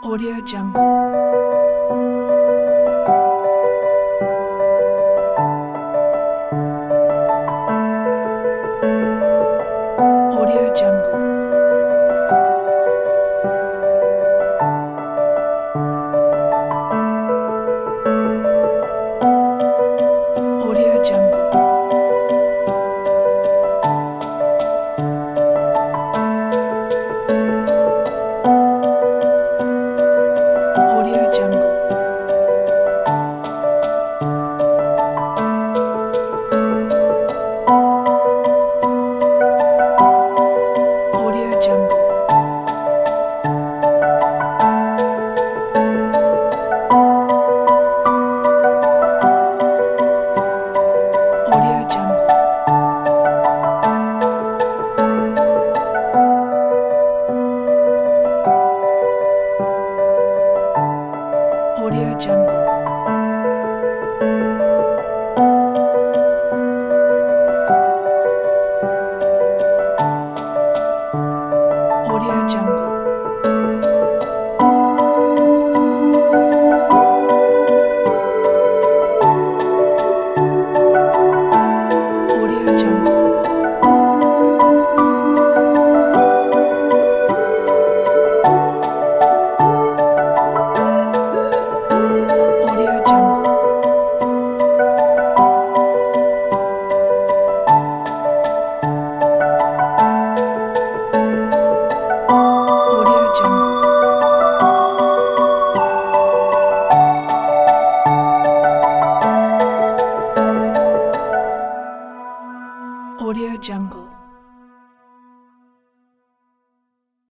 Audio Jungle. Audio Jungle. Audio Jungle. Audio Jungle. Audio Jungle. Audio Jungle. Audio Jungle. Audio Jungle. Audio Jungle. Audio Jungle. Audio Jungle.